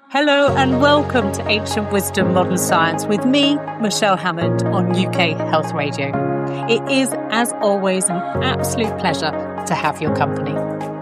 Hello and welcome to Ancient Wisdom Modern Science with me, Michelle Hammond, on UK Health Radio. It is, as always, an absolute pleasure to have your company.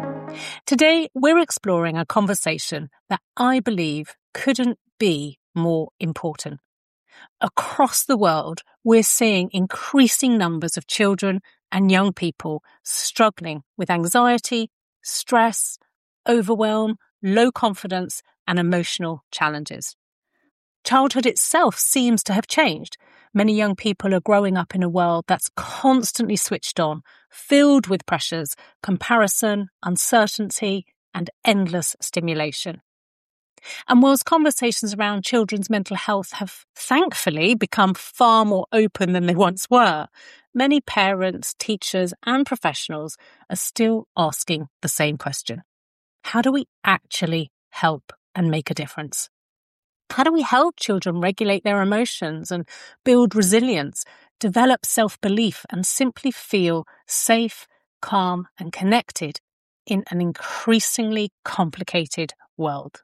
Today, we're exploring a conversation that I believe couldn't be more important. Across the world, we're seeing increasing numbers of children and young people struggling with anxiety, stress, overwhelm, low confidence, and emotional challenges. Childhood itself seems to have changed. Many young people are growing up in a world that's constantly switched on, filled with pressures, comparison, uncertainty, and endless stimulation. And whilst conversations around children's mental health have thankfully become far more open than they once were, many parents, teachers, and professionals are still asking the same question. How do we actually help and make a difference? How do we help children regulate their emotions and build resilience, develop self-belief, and simply feel safe, calm, and connected in an increasingly complicated world?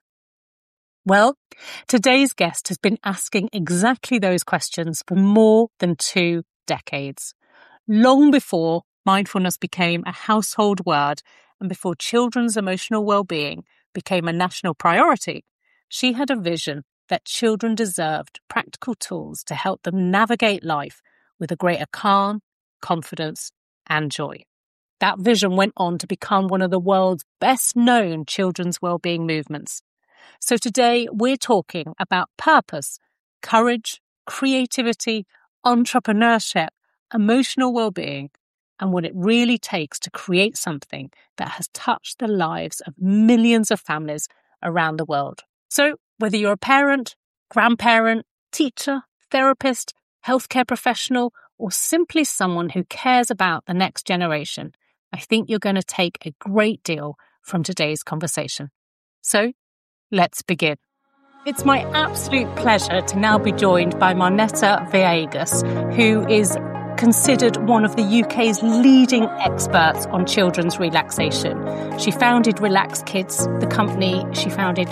Well, today's guest has been asking exactly those questions for more than 2 decades. Long before mindfulness became a household word and before children's emotional well-being became a national priority, she had a vision that children deserved practical tools to help them navigate life with a greater calm, confidence, and joy. That vision went on to become one of the world's best-known children's well-being movements. So today we're talking about purpose, courage, creativity, entrepreneurship, emotional well-being, and what it really takes to create something that has touched the lives of millions of families around the world. So whether you're a parent, grandparent, teacher, therapist, healthcare professional, or simply someone who cares about the next generation, I think you're going to take a great deal from today's conversation. So let's begin. It's my absolute pleasure to now be joined by Moneta Viegas, who is considered one of the UK's leading experts on children's relaxation. She founded Relax Kids, the company she founded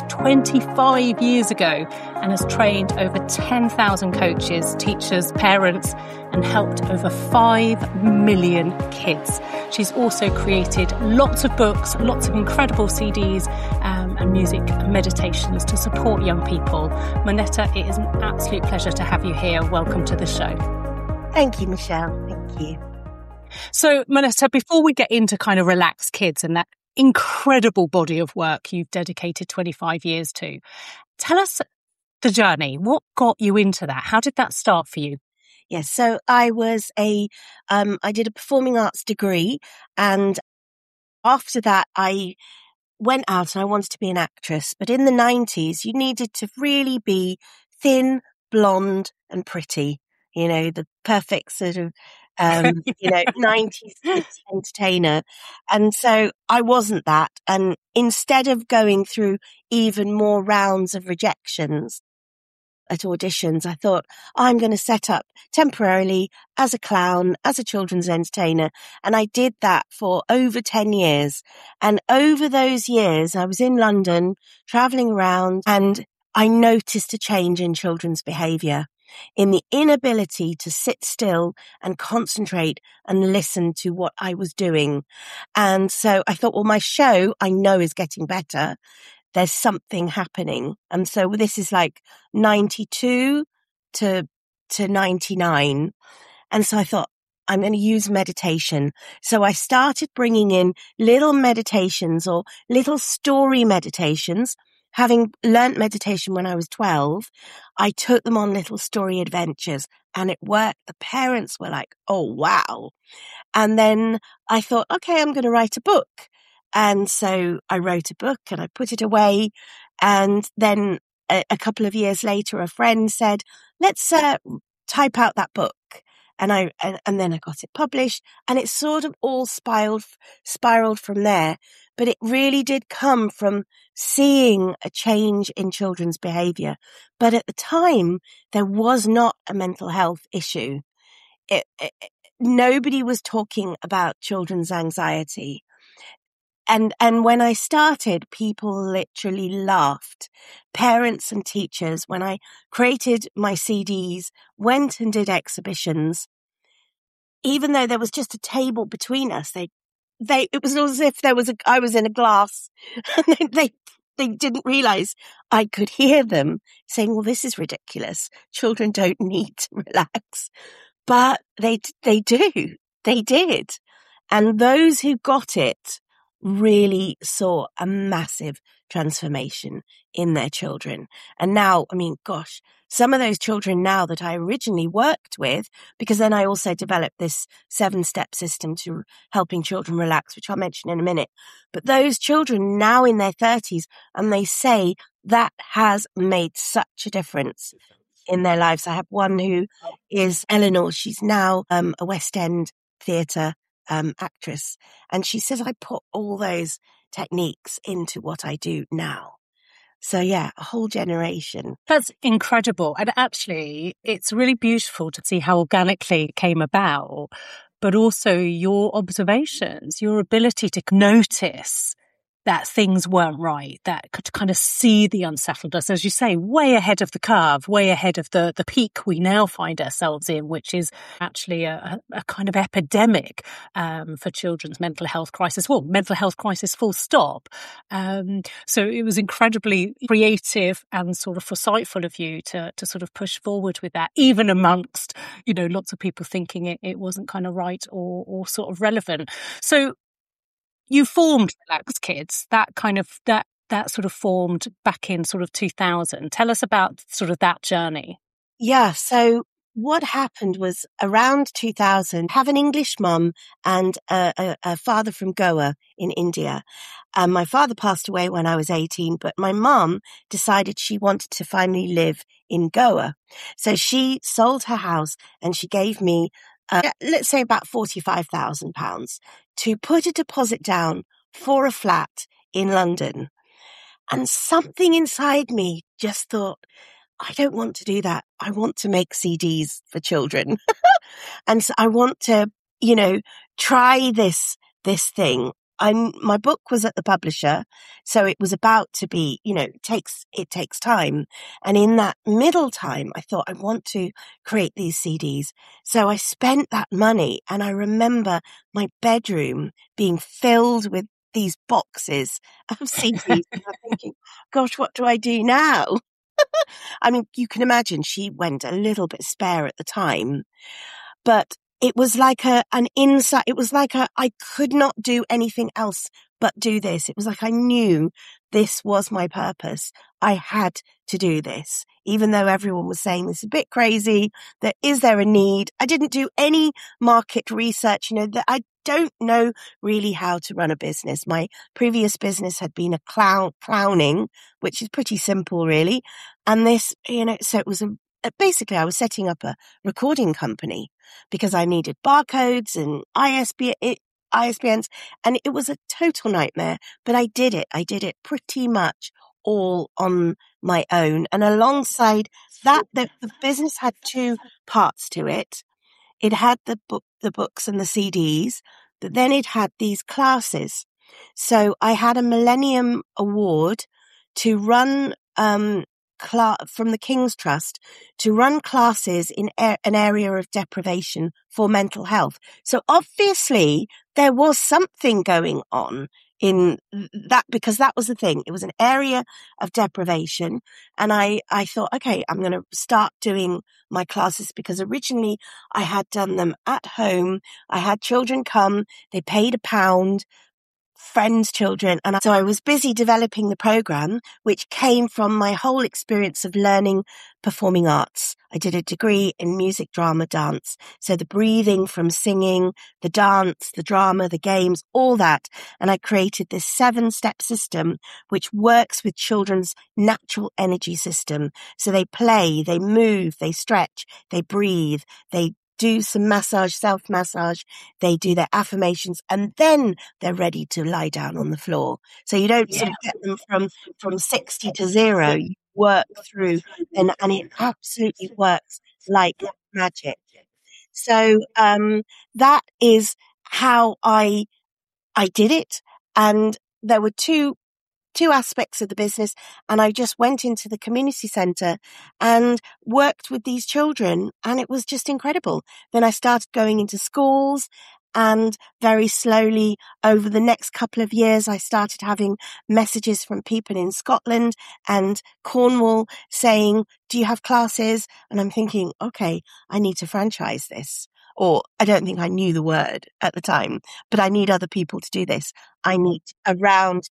25 years ago, and has trained over 10,000 coaches, teachers, parents, and helped over 5 million kids. She's also created lots of books, lots of incredible CDs, and music and meditations to support young people. Moneta, it is an absolute pleasure to have you here. Welcome to the show. Thank you, Michelle. Thank you. So, Moneta, before we get into kind of Relax Kids and that incredible body of work you've dedicated 25 years to, tell us the journey. What got you into that? How did that start for you? Yes, so I did a performing arts degree, and after that I went out and I wanted to be an actress. But in the 90s, you needed to really be thin, blonde, and pretty. You know, the perfect sort of, 90s kids entertainer. And so I wasn't that. And instead of going through even more rounds of rejections at auditions, I thought, I'm going to set up temporarily as a clown, as a children's entertainer. And I did that for over 10 years. And over those years, I was in London, traveling around, and I noticed a change in children's behavior, in the inability to sit still and concentrate and listen to what I was doing. And so I thought, well, my show I know is getting better. There's something happening. And so this is like 92 to 99. And so I thought, I'm going to use meditation. So I started bringing in little meditations or little story meditations. Having learnt meditation when I was 12, I took them on little story adventures and it worked. The parents were like, oh, wow. And then I thought, okay, I'm going to write a book. And so I wrote a book and I put it away. And then a couple of years later, a friend said, let's type out that book. And then I got it published, and it sort of all spiraled from there. But it really did come from seeing a change in children's behavior. But at the time, there was not a mental health issue. Nobody was talking about children's anxiety. And when I started, people literally laughed. Parents and teachers, when I created my CDs, went and did exhibitions, even though there was just a table between us, it was as if I was in a glass, and they didn't realize I could hear them saying, well, this is ridiculous. Children don't need to relax. But they do. They did. And those who got it really saw a massive transformation in their children. And now, I mean, gosh, some of those children now that I originally worked with, because then I also developed this 7-step system to helping children relax, which I'll mention in a minute. But those children now in their 30s, and they say that has made such a difference in their lives. I have one who is Eleanor. She's now a West End theatre actress. And she says, I put all those techniques into what I do now. So yeah, a whole generation. That's incredible. And actually, it's really beautiful to see how organically it came about, but also your observations, your ability to notice that things weren't right, that could kind of see the unsettledness, as you say, way ahead of the curve, way ahead of the peak we now find ourselves in, which is actually a kind of epidemic for children's mental health crisis. Well, mental health crisis, full stop. So it was incredibly creative and sort of foresightful of you to sort of push forward with that, even amongst, lots of people thinking it wasn't kind of right or sort of relevant. So you formed Relax Kids, that sort of formed back in sort of 2000. Tell us about sort of that journey. Yeah. So what happened was around 2000, I have an English mum and a father from Goa in India. My father passed away when I was 18, but my mum decided she wanted to finally live in Goa. So she sold her house and she gave me let's say about £45,000 to put a deposit down for a flat in London. And something inside me just thought, I don't want to do that. I want to make CDs for children. And so I want to, try this thing. My book was at the publisher, so it was about to be, it takes time. And in that middle time, I thought I want to create these CDs. So I spent that money, and I remember my bedroom being filled with these boxes of CDs. And I'm thinking, gosh, what do I do now? I mean, you can imagine she went a little bit spare at the time, but it was like an insight. It was like I could not do anything else but do this. It was like I knew this was my purpose. I had to do this, even though everyone was saying this is a bit crazy. Is there a need? I didn't do any market research. That I don't know really how to run a business. My previous business had been clowning, which is pretty simple, really. And this, so it was basically I was setting up a recording company because I needed barcodes and ISBNs, and it was a total nightmare, but I did it. I did it pretty much all on my own. And alongside that, the business had 2 parts to it. It had the books and the CDs, but then it had these classes. So I had a Millennium Award to run from the King's Trust to run classes in an area of deprivation for mental health. So obviously there was something going on in that, because that was the thing. It was an area of deprivation. And I thought, okay, I'm going to start doing my classes, because originally I had done them at home. I had children come, they paid £1, friends' children. And so I was busy developing the program, which came from my whole experience of learning performing arts. I did a degree in music, drama, dance. So the breathing from singing, the dance, the drama, the games, all that. And I created this 7-step system, which works with children's natural energy system. So they play, they move, they stretch, they breathe, they do some massage, self-massage, they do their affirmations, and then they're ready to lie down on the floor. So you don't sort of get them from 60 to 0. You work through, and it absolutely works like magic. So that is how I did it. And there were two aspects of the business, and I just went into the community centre and worked with these children, and it was just incredible. Then I started going into schools, and very slowly over the next couple of years, I started having messages from people in Scotland and Cornwall saying, do you have classes? And I'm thinking, okay, I need to franchise this. Or I don't think I knew the word at the time, but I need other people to do this. I need around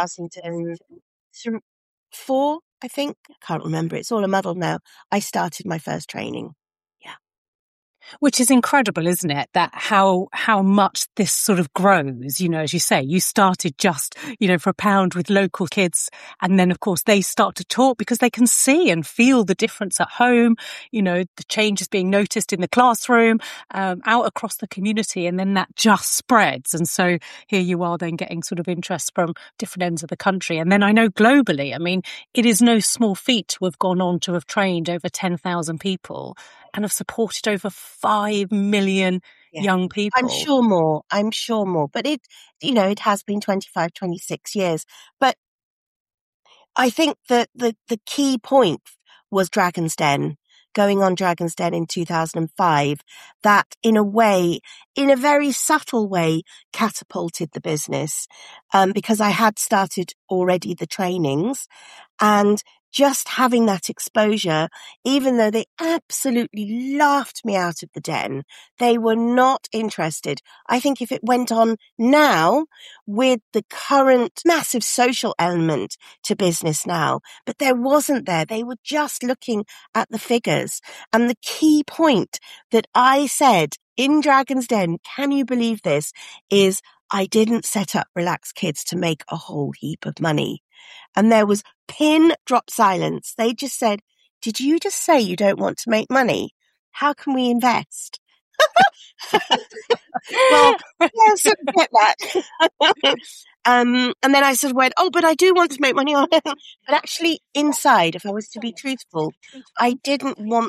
2004, I think. I can't remember. It's all a muddle now. I started my first training. Which is incredible, isn't it? That how much this sort of grows, you know, as you say, you started just, you know, for £1 with local kids. And then, of course, they start to talk because they can see and feel the difference at home. You know, the change is being noticed in the classroom, out across the community. And then that just spreads. And so here you are then getting sort of interest from different ends of the country. And then I know globally, I mean, it is no small feat to have gone on to have trained over 10,000 people and have supported over 5 million young people. I'm sure more. But it has been 25, 26 years. But I think that the key point was Dragon's Den, going on Dragon's Den in 2005, that in a very subtle way, catapulted the business, because I had started already the trainings, and just having that exposure, even though they absolutely laughed me out of the den, they were not interested. I think if it went on now with the current massive social element to business now, but there wasn't there. They were just looking at the figures. And the key point that I said in Dragon's Den, can you believe this, is I didn't set up Relax Kids to make a whole heap of money. And there was pin drop silence. They just said, did you just say you don't want to make money? How can we invest? Well, yes, I get that. And then I sort of went, but I do want to make money on it. But actually inside, if I was to be truthful, I didn't want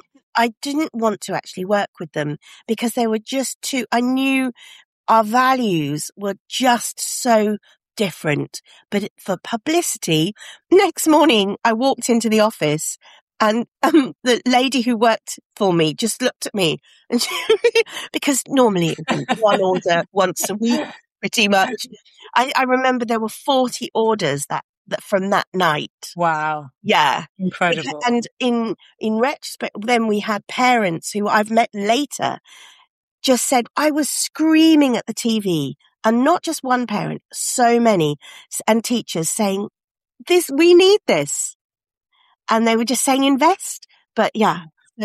to actually work with them because they were just I knew our values were just so different. But for publicity, next morning I walked into the office and the lady who worked for me just looked at me, and because normally it's one order once a week, pretty much. I remember there were 40 orders that from that night. Wow. Yeah. Incredible. And in retrospect, then we had parents who I've met later just said, I was screaming at the TV, and not just one parent, so many, and teachers saying, we need this. And they were just saying invest. But yeah,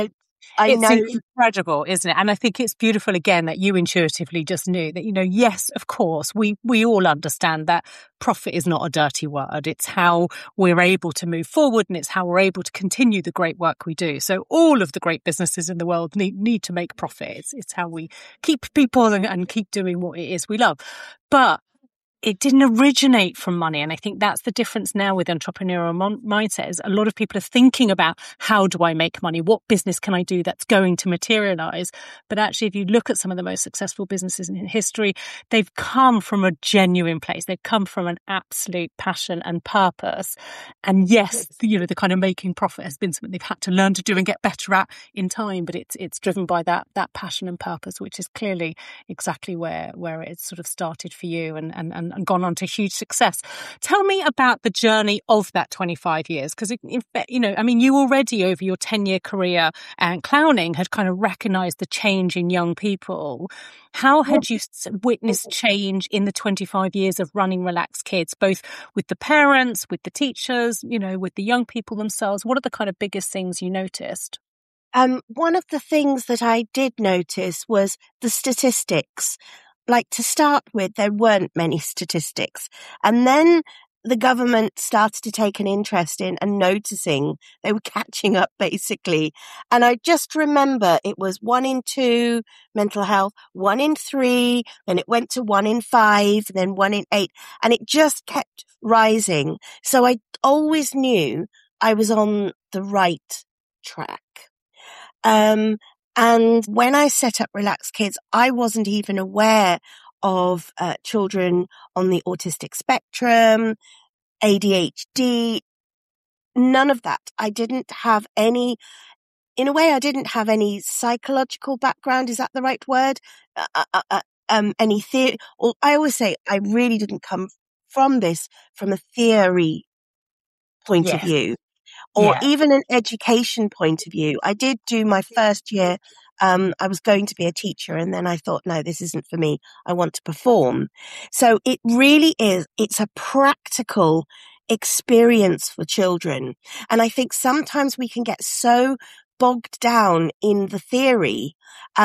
it's incredible, isn't it? And I think it's beautiful again that you intuitively just knew that, you know, yes, of course, we all understand that profit is not a dirty word. It's how we're able to move forward, and it's how we're able to continue the great work we do. So all of the great businesses in the world need to make profit. It's how we keep people and keep doing what it is we love. But it didn't originate from money. And I think that's the difference now with entrepreneurial mindset, is a lot of people are thinking about, how do I make money? What business can I do that's going to materialize? But actually, if you look at some of the most successful businesses in history, they've come from a genuine place. They've come from an absolute passion and purpose. And yes, you know, the kind of making profit has been something they've had to learn to do and get better at in time. But it's driven by that passion and purpose, which is clearly exactly where it sort of started for you and gone on to huge success. Tell me about the journey of that 25 years, because, you know, I mean, you already over your 10-year career and clowning had kind of recognized the change in young people. How had you witnessed change in the 25 years of running Relax Kids, both with the parents, with the teachers, you know, with the young people themselves? What are the kind of biggest things you noticed? One of the things that I did notice was the statistics. Like, to start with, there weren't many statistics. And then the government started to take an interest in and noticing they were catching up, basically. And I just remember it was 1 in 2 mental health, 1 in 3, then it went to 1 in 5, then 1 in 8, and it just kept rising. So I always knew I was on the right track. And when I set up Relax Kids, I wasn't even aware of children on the autistic spectrum, ADHD, none of that. I didn't have any, in a way, I didn't have any psychological background. Is that the right word? Any theory, or I always say I really didn't come from a theory point of view, or even an education point of view. I did do my first year. I was going to be a teacher, and then I thought, no, this isn't for me. I want to perform. So it really is. It's a practical experience for children. And I think sometimes we can get so bogged down in the theory.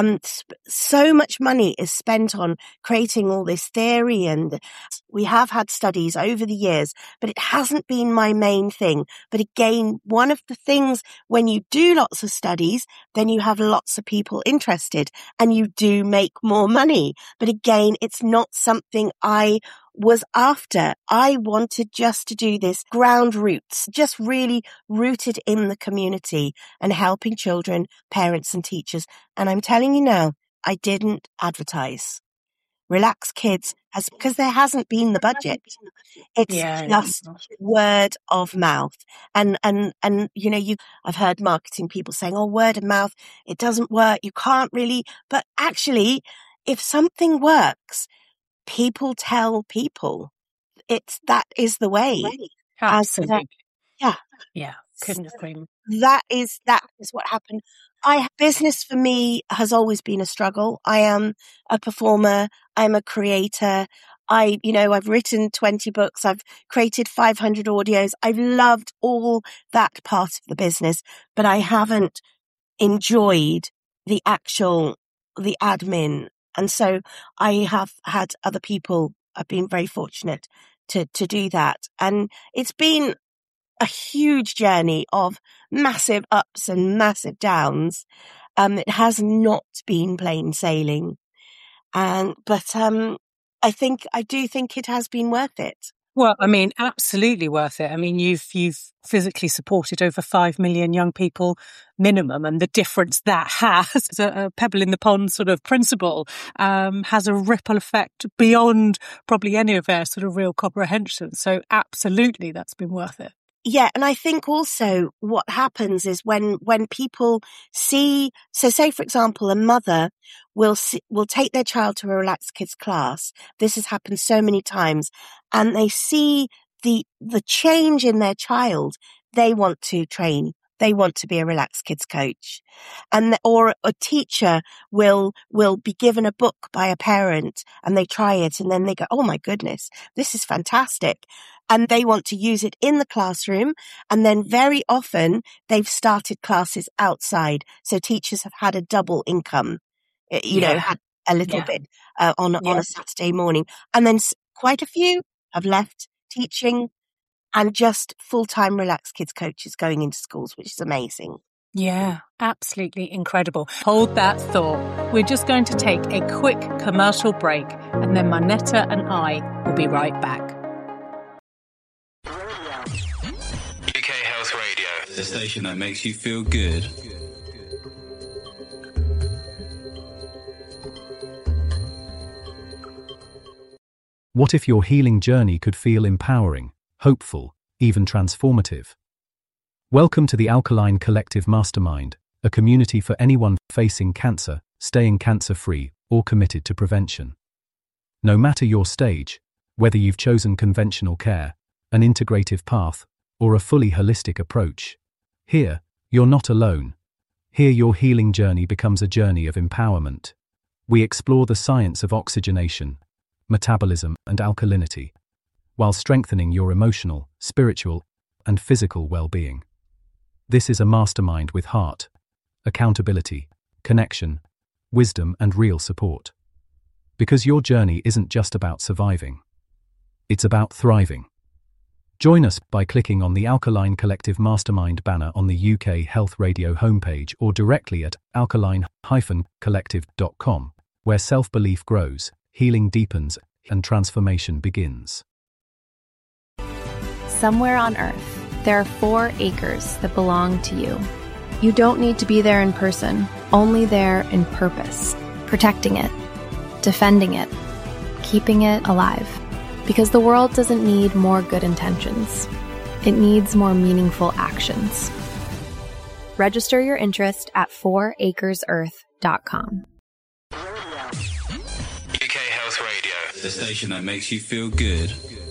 So much money is spent on creating all this theory, and we have had studies over the years, but it hasn't been my main thing. But again, one of the things when you do lots of studies, then you have lots of people interested and you do make more money. But again, it's not something I was after. I wanted just to do this ground roots, just really rooted in the community and helping children, parents and teachers. And I'm telling you now, I didn't advertise. Relax Kids because there hasn't been the budget. It's just word of mouth. And you know, I've heard marketing people saying, oh, word of mouth, it doesn't work. You can't really, but actually, if something works, people tell people. That is the way. Absolutely. Yeah. Couldn't agree more. That is what happened. Business for me has always been a struggle. I am a performer. I'm a creator. I've written 20 books. I've created 500 audios. I've loved all that part of the business, but I haven't enjoyed the admin. And so I have had other people. I've been very fortunate to do that. And it's been a huge journey of massive ups and massive downs. It has not been plain sailing. But I do think it has been worth it. Well, I mean, absolutely worth it. I mean, you've physically supported over 5 million young people minimum, and the difference that has, a pebble in the pond sort of principle, has a ripple effect beyond probably any of our sort of real comprehension. So absolutely, that's been worth it. Yeah. And I think also what happens is when people see, so say, for example, a mother will take their child to a Relax Kids class. This has happened so many times, and they see the change in their child. They want to train. They want to be a Relax Kids coach. Or a teacher will be given a book by a parent and they try it and then they go, oh my goodness, this is fantastic. And they want to use it in the classroom. And then very often they've started classes outside. So teachers have had a double income, had a little bit on a Saturday morning. And then quite a few have left teaching and just full-time Relax Kids coaches going into schools, which is amazing. Yeah, absolutely incredible. Hold that thought. We're just going to take a quick commercial break, and then Manetta and I will be right back. UK Health Radio, the station that makes you feel good. What if your healing journey could feel empowering, hopeful, even transformative? Welcome to the Alkaline Collective Mastermind, a community for anyone facing cancer, staying cancer-free, or committed to prevention. No matter your stage, whether you've chosen conventional care, an integrative path, or a fully holistic approach, here, you're not alone. Here your healing journey becomes a journey of empowerment. We explore the science of oxygenation, metabolism, and alkalinity, while strengthening your emotional, spiritual, and physical well-being. This is a mastermind with heart, accountability, connection, wisdom, and real support. Because your journey isn't just about surviving. It's about thriving. Join us by clicking on the Alkaline Collective Mastermind banner on the UK Health Radio homepage or directly at alkaline-collective.com, where self-belief grows, healing deepens, and transformation begins. Somewhere on Earth, there are 4 acres that belong to you. You don't need to be there in person, only there in purpose, protecting it, defending it, keeping it alive. Because the world doesn't need more good intentions. It needs more meaningful actions. Register your interest at 4acresearth.com. UK Health Radio, the station that makes you feel good.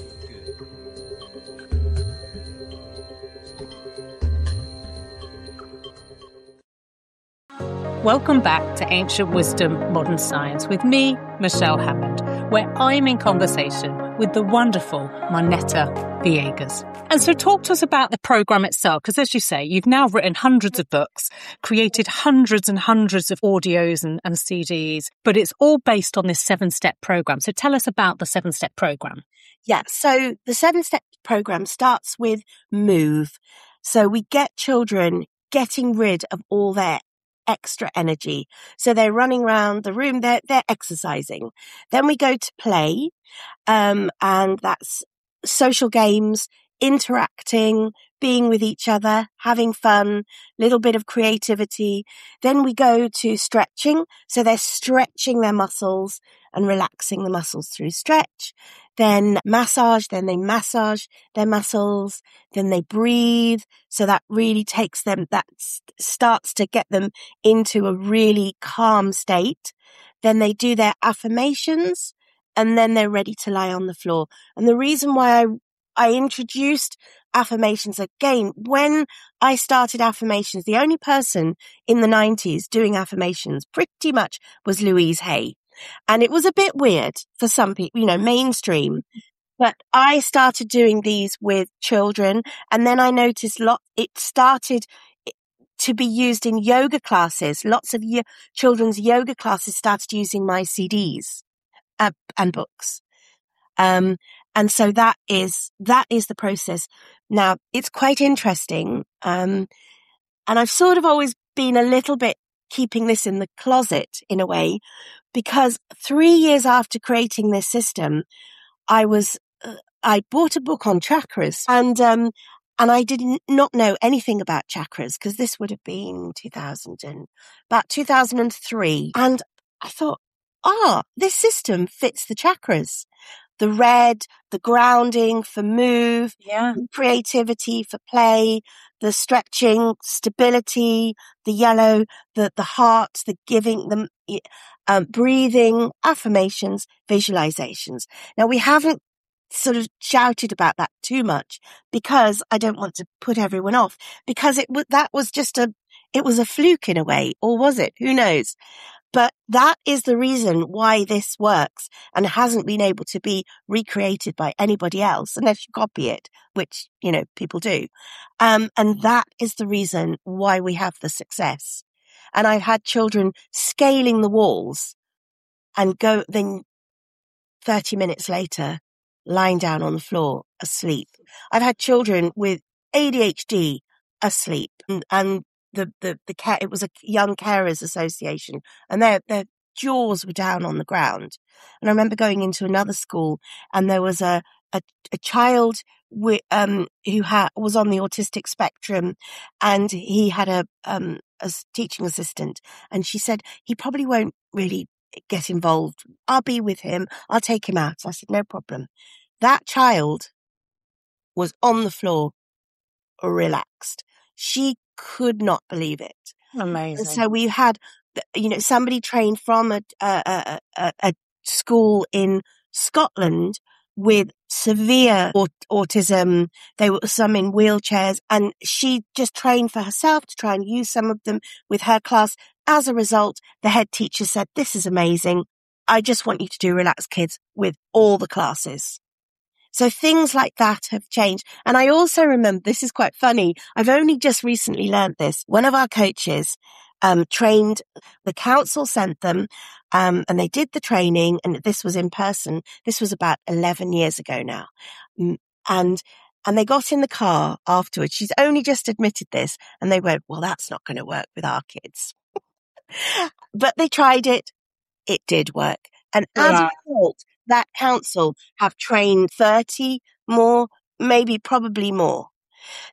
Welcome back to Ancient Wisdom, Modern Science with me, Michelle Hammond, where I'm in conversation with the wonderful Moneta Villegas. And so talk to us about the program itself, because as you say, you've now written hundreds of books, created hundreds and hundreds of audios and CDs, but it's all based on this 7-step program. So tell us about the 7-step program. Yeah, so the 7-step program starts with move. So we get children getting rid of all their extra energy. So they're running around the room, they're exercising. Then we go to play, and that's social games, interacting, being with each other, having fun, little bit of creativity. Then we go to stretching. So they're stretching their muscles and relaxing the muscles through stretch. Then massage, then they massage their muscles, then they breathe. So that really takes them, that starts to get them into a really calm state. Then they do their affirmations, and then they're ready to lie on the floor. And the reason why I introduced affirmations again, when I started affirmations, the only person in the 90s doing affirmations pretty much was Louise Hay. And it was a bit weird for some people, mainstream. But I started doing these with children, and then I noticed it started to be used in yoga classes. Lots of children's yoga classes started using my CDs and books. And so that is the process. Now, it's quite interesting. And I've sort of always been a little bit keeping this in the closet in a way, because 3 years after creating this system, I bought a book on chakras, and I did not know anything about chakras, because this would have been 2003. And I thought, this system fits the chakras. The red, the grounding for move, creativity for play, the stretching, stability, the yellow, the heart, the giving, the breathing, affirmations, visualizations. Now, we haven't sort of shouted about that too much, because I don't want to put everyone off, because it was a fluke in a way, or was it? Who knows? But that is the reason why this works and hasn't been able to be recreated by anybody else, unless you copy it, which, people do. And that is the reason why we have the success. And I've had children scaling the walls and then 30 minutes later, lying down on the floor, asleep. I've had children with ADHD asleep, and it was a Young Carers Association, and their jaws were down on the ground. And I remember going into another school, and there was a child who was on the autistic spectrum, and he had a teaching assistant, and she said, he probably won't really get involved. I'll be with him. I'll take him out. I said, no problem. That child was on the floor, relaxed. She could not believe it. Amazing. And so we had, somebody trained from a school in Scotland with severe autism. They were some in wheelchairs, and she just trained for herself to try and use some of them with her class. As a result, the head teacher said, this is amazing. I just want you to do Relax Kids with all the classes. So things like that have changed. And I also remember, this is quite funny, I've only just recently learned this. One of our coaches trained, the council sent them, and they did the training, and this was in person. This was about 11 years ago now. And they got in the car afterwards. She's only just admitted this, and they went, well, that's not going to work with our kids. But they tried it. It did work. And as a result, that council have trained 30 more, maybe probably more.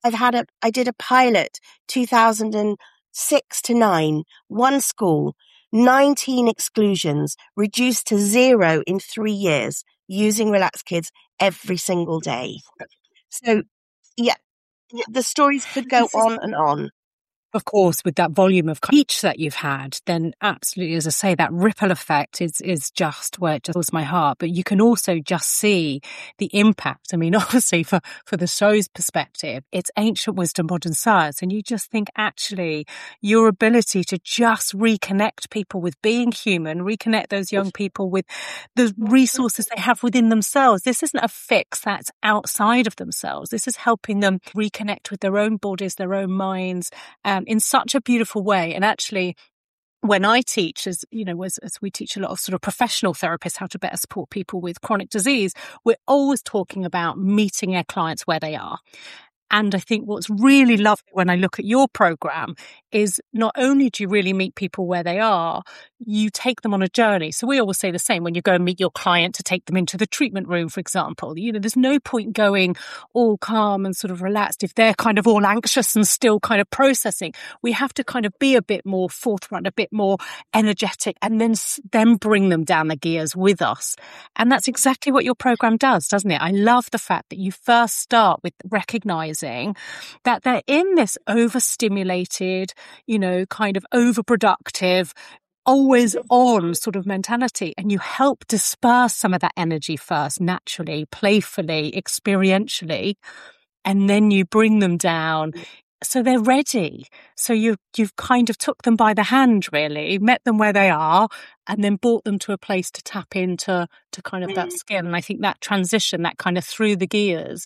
I did a pilot 2006 to 9, one school, 19 exclusions, reduced to 0 in 3 years, using Relax Kids every single day. So, yeah, the stories could go on and on. Of course, with that volume of each that you've had, then absolutely, as I say, that ripple effect is just where it just fills my heart. But you can also just see the impact. I mean, obviously, for the show's perspective, it's ancient wisdom, modern science. And you just think, actually, your ability to just reconnect people with being human, reconnect those young people with the resources they have within themselves. This isn't a fix that's outside of themselves. This is helping them reconnect with their own bodies, their own minds, in such a beautiful way. And actually, when I teach, as you know, as we teach a lot of sort of professional therapists how to better support people with chronic disease, we're always talking about meeting our clients where they are. And I think what's really lovely when I look at your program is not only do you really meet people where they are, you take them on a journey. So we always say the same when you go and meet your client to take them into the treatment room, for example. You know, there's no point going all calm and sort of relaxed if they're kind of all anxious and still kind of processing. We have to kind of be a bit more forthright, a bit more energetic, and then bring them down the gears with us. And that's exactly what your program does, doesn't it? I love the fact that you first start with recognizing that they're in this overstimulated, you know, kind of overproductive, always on sort of mentality, and you help disperse some of that energy first, naturally, playfully, experientially, and then you bring them down so they're ready. So you've kind of took them by the hand, really, met them where they are, and then brought them to a place to tap into kind of that skill. And I think that transition, that kind of through the gears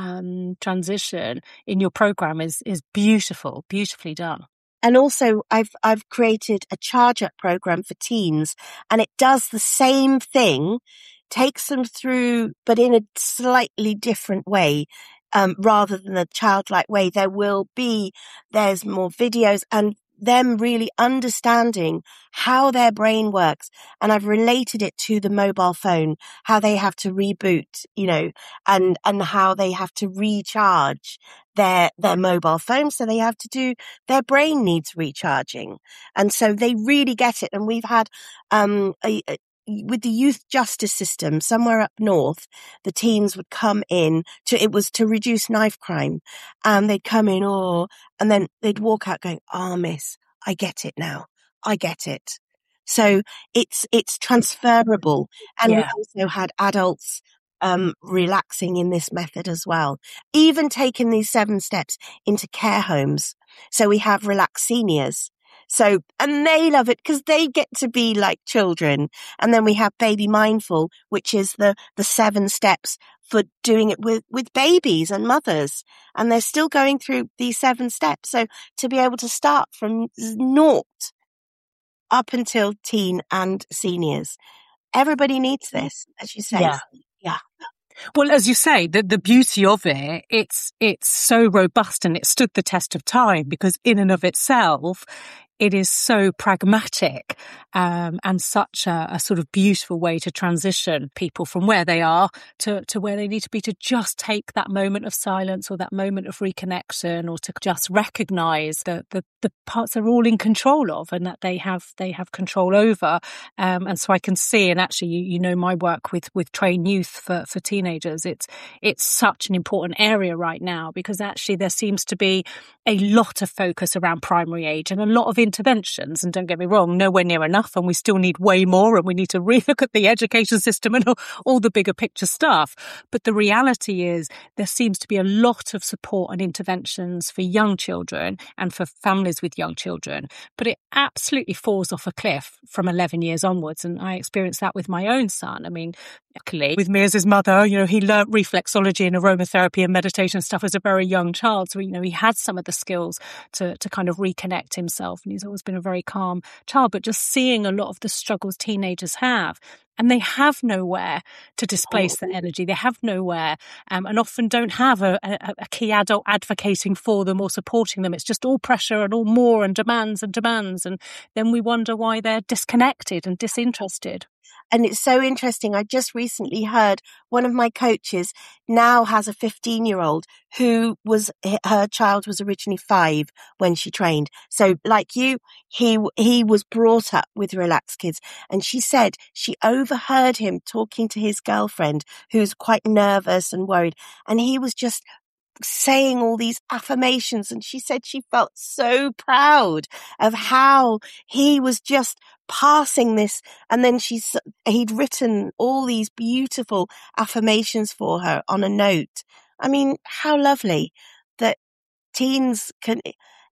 transition in your program is beautiful, beautifully done. And also, I've created a charge up program for teens, and it does the same thing, takes them through, but in a slightly different way. Rather than the childlike way, there's more videos and them really understanding how their brain works. And I've related it to the mobile phone, how they have to reboot, you know, and how they have to recharge their mobile phone. So they have to do, their brain needs recharging. And so they really get it. And we've had, with the youth justice system somewhere up north, the teens would come in to reduce knife crime, and they'd come in, and then they'd walk out going, miss, I get it now. I get it. So it's transferable. And we've also had adults, relaxing in this method as well. Even taking these 7 steps into care homes. So we have Relax Seniors. So, and they love it because they get to be like children. And then we have Baby Mindful, which is the 7 steps for doing it with babies and mothers. And they're still going through these 7 steps. So to be able to start from 0 up until teen and seniors, everybody needs this, as you say. Yeah. Well, as you say, the beauty of it, it's so robust and it stood the test of time because in and of itself, it is so pragmatic and such a sort of beautiful way to transition people from where they are to where they need to be, to just take that moment of silence or that moment of reconnection, or to just recognise the parts they're all in control of and that they have control over. And so I can see, and actually, you know, my work with Train Youth for teenagers, it's such an important area right now because actually there seems to be a lot of focus around primary age and a lot of interventions. And don't get me wrong, nowhere near enough. And we still need way more. And we need to relook at the education system and all the bigger picture stuff. But the reality is there seems to be a lot of support and interventions for young children and for families with young children. But it absolutely falls off a cliff from 11 years onwards. And I experienced that with my own son. I mean, luckily, with me as his mother, you know, he learnt reflexology and aromatherapy and meditation stuff as a very young child. So, you know, he had some of the skills to kind of reconnect himself. And he's always been a very calm child. But just seeing a lot of the struggles teenagers have, and they have nowhere to displace that energy. They have nowhere and often don't have a key adult advocating for them or supporting them. It's just all pressure and all more and demands. And then we wonder why they're disconnected and disinterested. And it's so interesting. I just recently heard one of my coaches now has a 15-year-old her child was originally 5 when she trained. So like you, he was brought up with relaxed kids. And she said she overheard him talking to his girlfriend who's quite nervous and worried. And he was just saying all these affirmations, and she said she felt so proud of how he was just passing this. And then he'd written all these beautiful affirmations for her on a note. I mean, how lovely that teens can,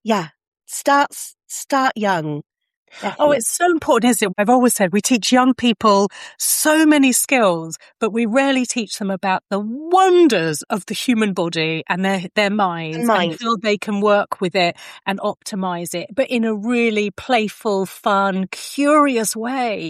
start young. Definitely. Oh, it's so important, isn't it? I've always said we teach young people so many skills, but we rarely teach them about the wonders of the human body and their minds and how they can work with it and optimize it, but in a really playful, fun, curious way.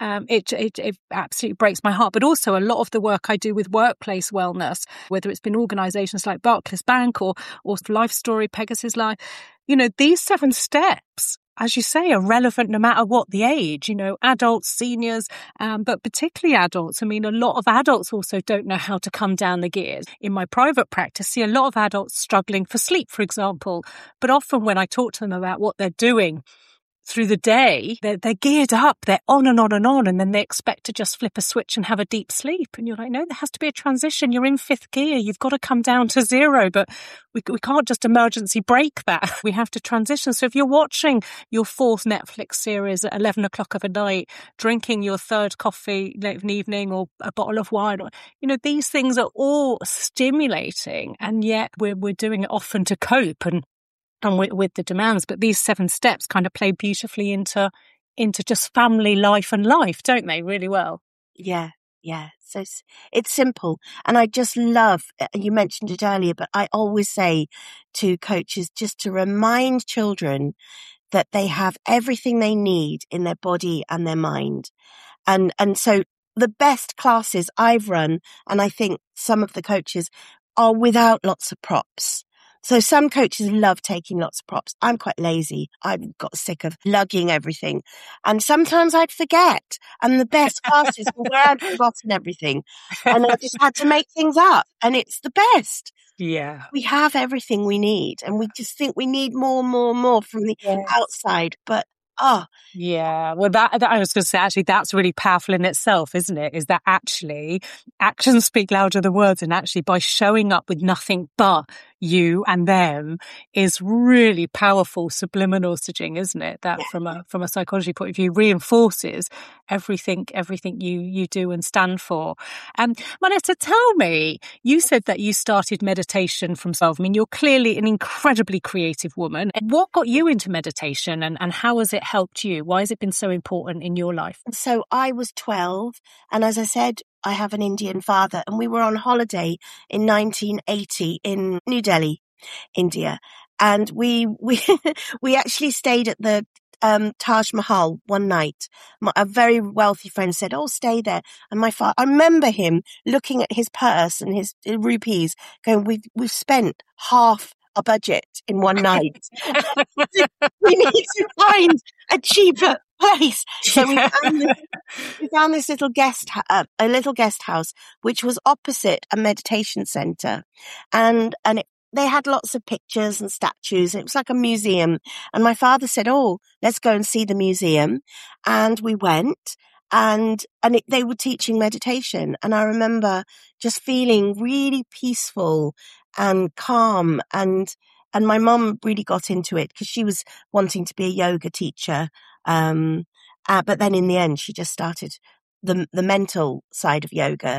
It absolutely breaks my heart. But also a lot of the work I do with workplace wellness, whether it's been organizations like Barclays Bank or Life Story, Pegasus Life, these 7 steps, as you say, are relevant no matter what the age, adults, seniors, but particularly adults. I mean, a lot of adults also don't know how to come down the gears. In my private practice, see a lot of adults struggling for sleep, for example. But often when I talk to them about what they're doing through the day, they're geared up, they're on and on and on, and then they expect to just flip a switch and have a deep sleep. And you're like, no, there has to be a transition. You're in 5th gear. You've got to come down to 0, but we can't just emergency brake that. We have to transition. So if you're watching your 4th Netflix series at 11 o'clock of a night, drinking your 3rd coffee late in the evening or a bottle of wine, these things are all stimulating, and yet we're doing it often to cope and with the demands. But these 7 steps kind of play beautifully into just family life and life, don't they? Really well. Yeah. So it's simple. And I just love, you mentioned it earlier, but I always say to coaches just to remind children that they have everything they need in their body and their mind. And so the best classes I've run, and I think some of the coaches, are without lots of props. So some coaches love taking lots of props. I'm quite lazy. I've got sick of lugging everything. And sometimes I'd forget. And the best classes were where I'd forgotten everything. And I just had to make things up. And it's the best. Yeah. We have everything we need. And we just think we need more from the outside. But yeah. Well, that I was going to say, actually, that's really powerful in itself, isn't it? Is that actually actions speak louder than words, and actually by showing up with nothing but you and them is really powerful subliminal messaging, isn't it? That from a psychology point of view reinforces everything you do and stand for. Vanessa, tell me, you said that you started meditation from self. I mean, you're clearly an incredibly creative woman. What got you into meditation, and how has it helped you? Why has it been so important in your life? So I was 12, and as I said, I have an Indian father, and we were on holiday in 1980 in New Delhi, India. And we actually stayed at the Taj Mahal one night. A very wealthy friend said, "Oh, stay there." And my father, I remember him looking at his purse and his rupees, going, "We've spent half a budget in one night. We need to find a cheaper place." So we found this little a little guest house, which was opposite a meditation center, and they had lots of pictures and statues. It was like a museum. And my father said, "Oh, let's go and see the museum." And we went, and they were teaching meditation. And I remember just feeling really peaceful and calm. And my mum really got into it because she was wanting to be a yoga teacher. But then in the end, she just started the mental side of yoga.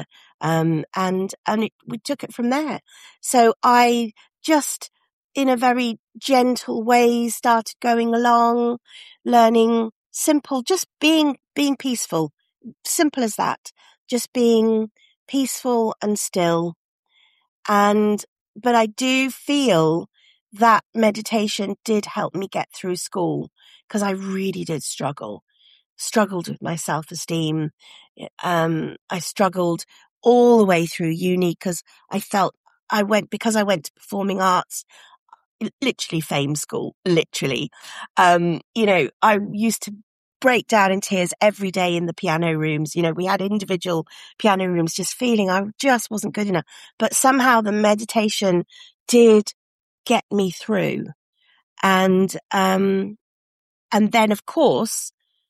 We took it from there. So I just, in a very gentle way, started going along, learning simple, just being peaceful. Simple as that. Just being peaceful and still. But I do feel that meditation did help me get through school, because I really did struggled with my self-esteem. I struggled all the way through uni because I went to performing arts, literally fame school, literally. I used to break down in tears every day in the piano rooms. You know, we had individual piano rooms, just feeling I just wasn't good enough. But somehow the meditation did get me through. And then, of course,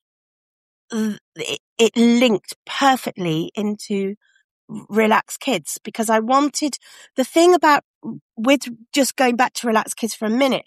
it linked perfectly into Relax Kids, because I wanted, the thing about, with just going back to Relax Kids for a minute,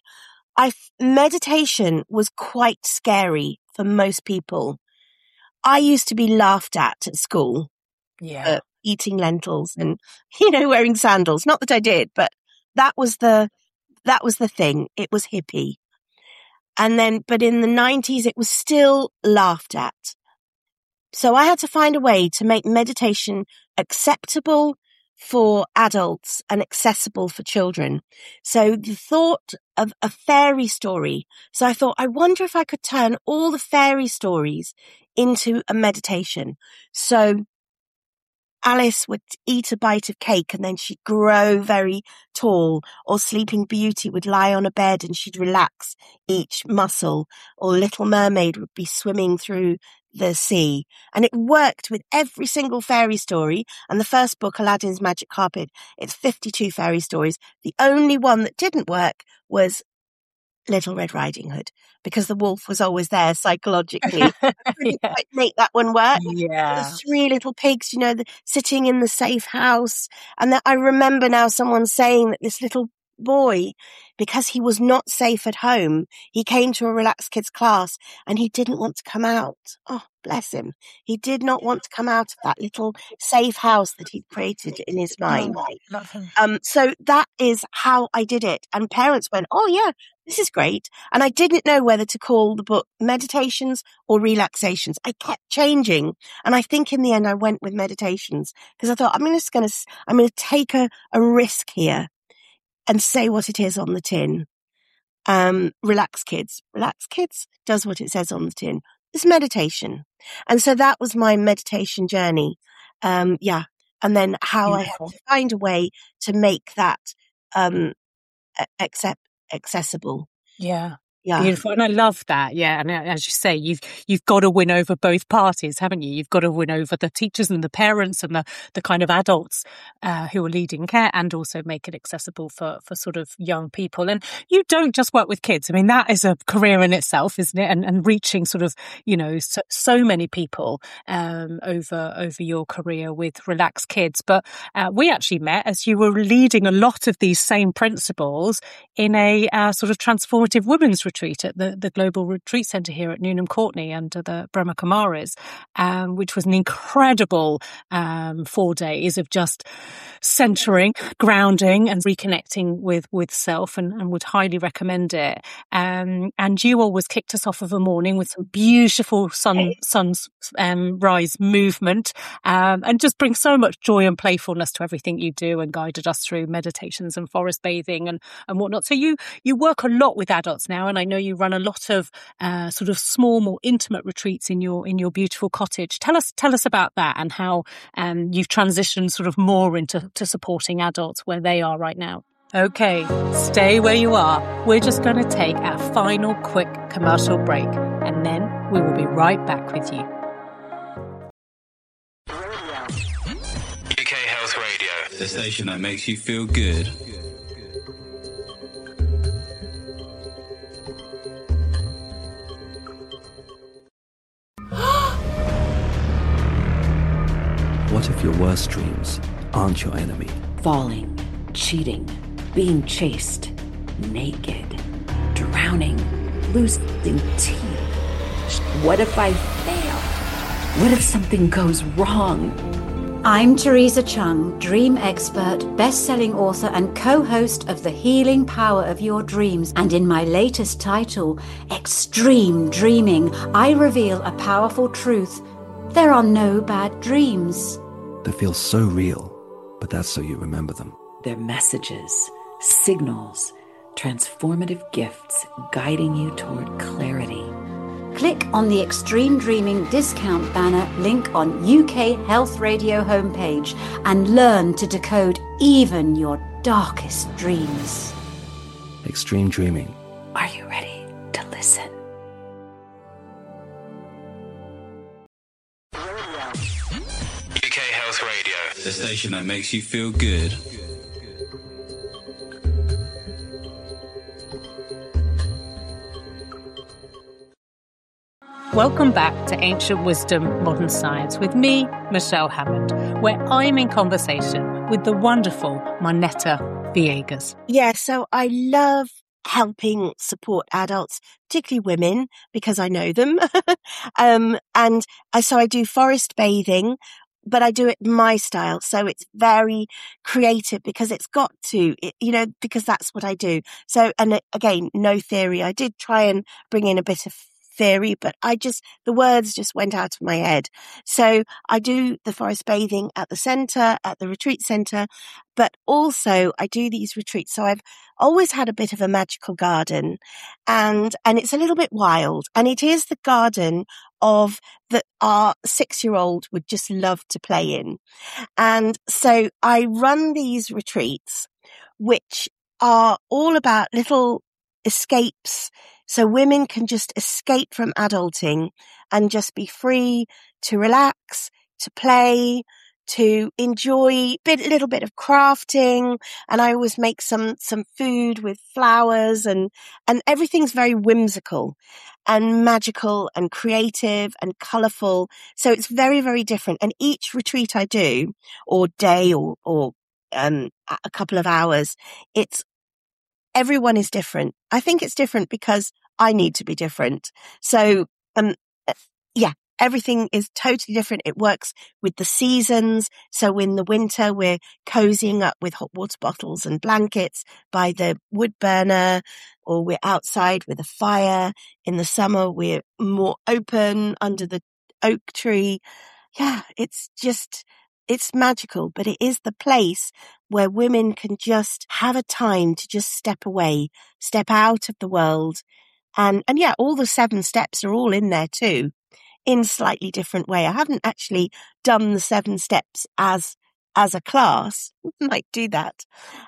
meditation was quite scary for most people. I used to be laughed at school for eating lentils and, wearing sandals. Not that I did, but that was the thing. It was hippie. And then, but in the 90s, it was still laughed at. So I had to find a way to make meditation acceptable for adults and accessible for children. So the thought of a fairy story. So I thought, I wonder if I could turn all the fairy stories into a meditation. So Alice would eat a bite of cake and then she'd grow very tall, or Sleeping Beauty would lie on a bed and she'd relax each muscle, or Little Mermaid would be swimming through the sea. And it worked with every single fairy story. And the first book, Aladdin's Magic Carpet, it's 52 fairy stories. The only one that didn't work was Little Red Riding Hood, because the wolf was always there psychologically. I couldn't quite make that one work. Yeah. The three little pigs, sitting in the safe house. And I remember now someone saying that this little boy, because he was not safe at home, he came to a Relax Kids class and he didn't want to come out. Oh, bless him. He did not want to come out of that little safe house that he'd created in his mind. Love him. So that is how I did it. And parents went, oh yeah, this is great. And I didn't know whether to call the book Meditations or Relaxations. I kept changing. And I think in the end I went with Meditations, because I thought, I'm going to take a risk here and say what it is on the tin. Relax Kids. Relax Kids does what it says on the tin. It's meditation. And so that was my meditation journey. And then how Beautiful. I had to find a way to make that accessible. Yeah. Yeah. Beautiful. And I love that. Yeah. And as you say, you've got to win over both parties, haven't you? You've got to win over the teachers and the parents and the kind of adults who are leading care, and also make it accessible for sort of young people. And you don't just work with kids. I mean, that is a career in itself, isn't it? And reaching sort of, so many people over your career with Relax Kids. But we actually met as you were leading a lot of these same principles in a sort of transformative women's retreat at the Global Retreat Centre here at Newnham Courtney under the Brahma Kumaris, which was an incredible 4 days of just centering, grounding and reconnecting with self, and would highly recommend it. And you always kicked us off of a morning with some beautiful sun's rise movement, and just bring so much joy and playfulness to everything you do, and guided us through meditations and forest bathing and whatnot. So you work a lot with adults now, and I know you run a lot of sort of small, more intimate retreats in your beautiful cottage. Tell us about that, and how you've transitioned sort of more into supporting adults where they are right now. Okay, stay where you are. We're just going to take our final quick commercial break, and then we will be right back with you. UK Health Radio, the station that makes you feel good. What if your worst dreams aren't your enemy? Falling, cheating, being chased, naked, drowning, losing teeth. What if I fail? What if something goes wrong? I'm Teresa Chung, dream expert, best-selling author and co-host of The Healing Power of Your Dreams. And in my latest title, Extreme Dreaming, I reveal a powerful truth. There are no bad dreams. They feel so real, but that's so you remember them. They're messages, signals, transformative gifts guiding you toward clarity. Click on the Extreme Dreaming discount banner link on UK Health Radio homepage and learn to decode even your darkest dreams. Extreme Dreaming. Are you ready to listen? The station that makes you feel good. Welcome back to Ancient Wisdom, Modern Science with me, Michelle Hammond, where I'm in conversation with the wonderful Marnetta Villegas. Yeah, so I love helping support adults, particularly women, because I know them. So I do forest bathing, but I do it my style. So it's very creative because it's got to, because that's what I do. So, and again, no theory. I did try and bring in a bit of theory, but the words just went out of my head. So I do the forest bathing at the centre, at the retreat centre, but also I do these retreats. So I've always had a bit of a magical garden, and it's a little bit wild, and it is the garden of that our 6-year-old would just love to play in. And so I run these retreats, which are all about little escapes. So women can just escape from adulting and just be free to relax, to play, to enjoy a little bit of crafting. And I always make some food with flowers, and everything's very whimsical and magical and creative and colourful. So it's very, very different. And each retreat I do, or day or a couple of hours, everyone is different. I think it's different because I need to be different. So, everything is totally different. It works with the seasons. So in the winter, we're cozying up with hot water bottles and blankets by the wood burner, or we're outside with a fire. In the summer, we're more open under the oak tree. Yeah, it's magical, but it is the place where women can just have a time to just step away, step out of the world. And all the 7 steps are all in there too, in slightly different way. I haven't actually done the 7 steps as a class. Might do that.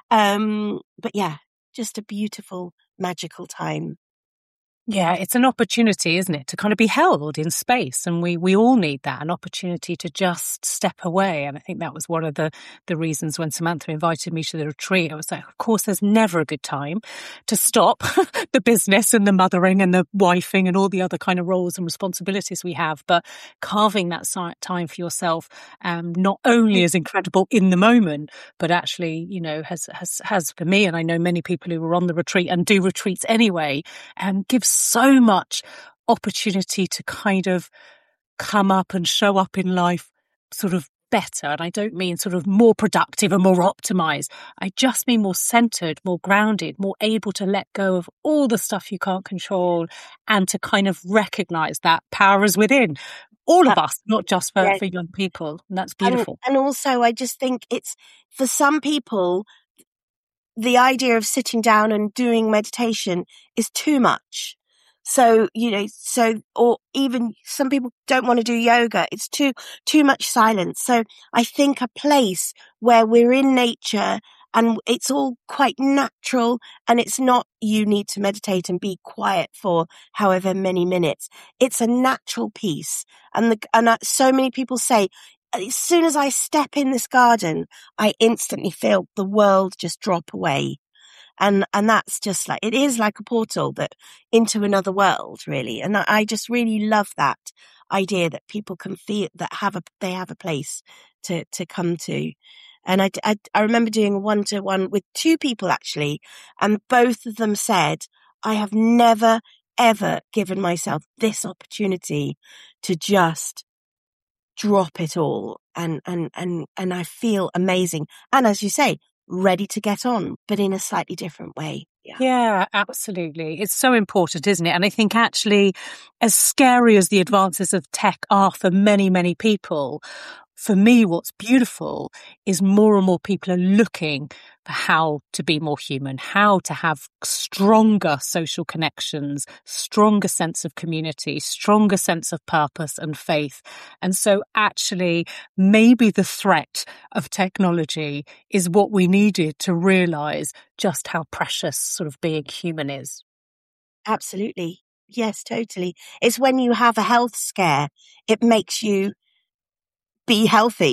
But yeah, just a beautiful, magical time. Yeah, it's an opportunity, isn't it, to kind of be held in space. And we all need that, an opportunity to just step away. And I think that was one of the reasons when Samantha invited me to the retreat. I was like, of course, there's never a good time to stop the business and the mothering and the wifing and all the other kind of roles and responsibilities we have. But carving that time for yourself not only is incredible in the moment, but actually, has for me, and I know many people who were on the retreat and do retreats anyway, gives so much opportunity to kind of come up and show up in life sort of better. And I don't mean sort of more productive and more optimized. I just mean more centered, more grounded, more able to let go of all the stuff you can't control, and to kind of recognize that power is within all of us, not just for young people. And that's beautiful. And also, I just think it's, for some people, the idea of sitting down and doing meditation is too much. So, or even some people don't want to do yoga. It's too much silence. So I think a place where we're in nature and it's all quite natural, and it's not, you need to meditate and be quiet for however many minutes. It's a natural piece. And so many people say, as soon as I step in this garden, I instantly feel the world just drop away. And that's just like, it is like a portal into another world, really. And I just really love that idea that people can feel that they have a place to come to. And I remember doing a 1-to-1 with 2 people actually, and both of them said, I have never, ever given myself this opportunity to just drop it all. And I feel amazing. And as you say, ready to get on, but in a slightly different way. Yeah, absolutely. It's so important, isn't it? And I think actually, as scary as the advances of tech are for many, many people, for me, what's beautiful is more and more people are looking for how to be more human, how to have stronger social connections, stronger sense of community, stronger sense of purpose and faith. And so actually, maybe the threat of technology is what we needed to realize just how precious sort of being human is. Absolutely. Yes, totally. It's when you have a health scare, it makes you be healthy.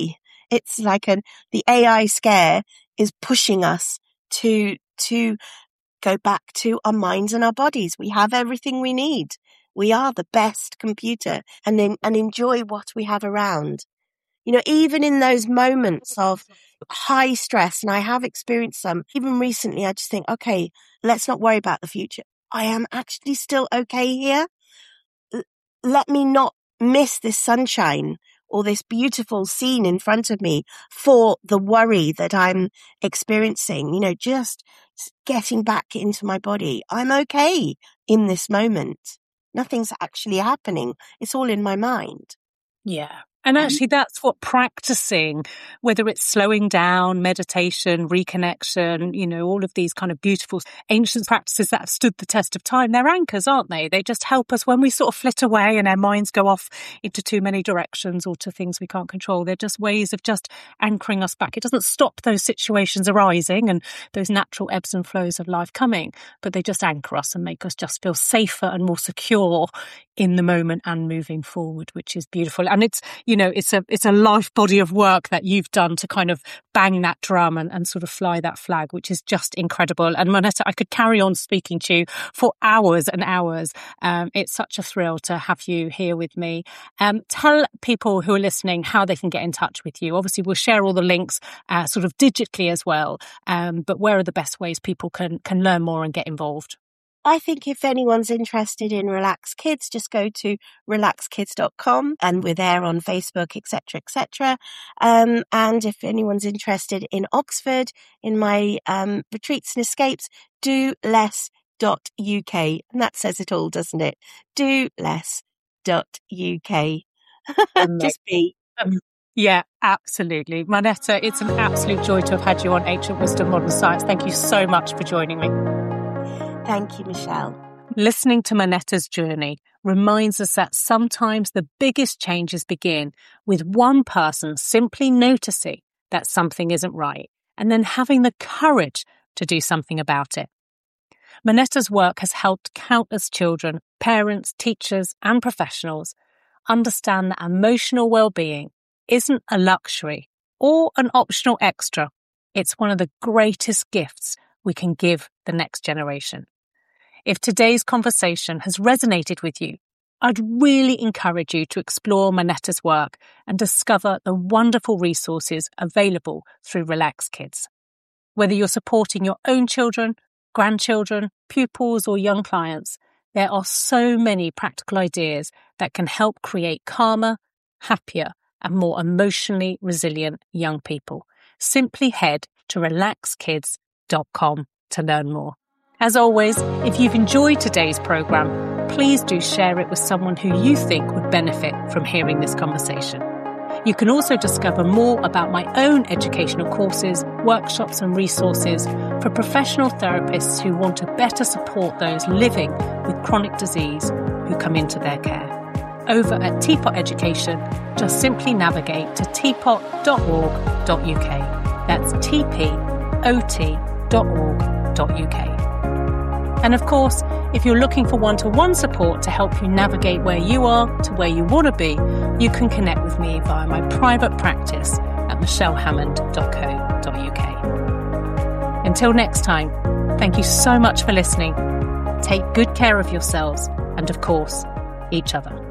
It's like the AI scare is pushing us to go back to our minds and our bodies. We have everything we need. We are the best computer, and enjoy what we have around. You know, even in those moments of high stress, and I have experienced some, even recently, I just think, okay, let's not worry about the future. I am actually still okay here. Let me not miss this sunshine or this beautiful scene in front of me for the worry that I'm experiencing. You know, just getting back into my body. I'm okay in this moment. Nothing's actually happening. It's all in my mind. Yeah. And actually, that's what practicing, whether it's slowing down, meditation, reconnection, you know, all of these kind of beautiful ancient practices that have stood the test of time, they're anchors, aren't they? They just help us when we sort of flit away and our minds go off into too many directions or to things we can't control. They're just ways of just anchoring us back. It doesn't stop those situations arising and those natural ebbs and flows of life coming, but they just anchor us and make us just feel safer and more secure in the moment and moving forward, which is beautiful. And it's, you know, it's a life body of work that you've done to kind of bang that drum and sort of fly that flag, which is just incredible. And Moneta, I could carry on speaking to you for hours and hours. It's such a thrill to have you here with me. Tell people who are listening how they can get in touch with you. Obviously, we'll share all the links sort of digitally as well. But where are the best ways people can learn more and get involved? I think if anyone's interested in Relax Kids, just go to relaxkids.com, and we're there on Facebook, etc., etc. And if anyone's interested in Oxford, in my retreats and escapes, do less.uk. And that says it all, doesn't it? Do less.uk. Just be. Yeah, absolutely. Moneta, it's an absolute joy to have had you on Ancient Wisdom Modern Science. Thank you so much for joining me. Thank you, Michelle. Listening to Moneta's journey reminds us that sometimes the biggest changes begin with one person simply noticing that something isn't right and then having the courage to do something about it. Moneta's work has helped countless children, parents, teachers, and professionals understand that emotional well-being isn't a luxury or an optional extra. It's one of the greatest gifts we can give the next generation. If today's conversation has resonated with you, I'd really encourage you to explore Moneta's work and discover the wonderful resources available through Relax Kids. Whether you're supporting your own children, grandchildren, pupils, or young clients, there are so many practical ideas that can help create calmer, happier, and more emotionally resilient young people. Simply head to relaxkids.com to learn more. As always, if you've enjoyed today's programme, please do share it with someone who you think would benefit from hearing this conversation. You can also discover more about my own educational courses, workshops and resources for professional therapists who want to better support those living with chronic disease who come into their care. Over at Teapot Education, just simply navigate to teapot.org.uk. That's tpot.org.uk. And of course, if you're looking for one-to-one support to help you navigate where you are to where you want to be, you can connect with me via my private practice at michellehammond.co.uk. Until next time, thank you so much for listening. Take good care of yourselves and, of course, each other.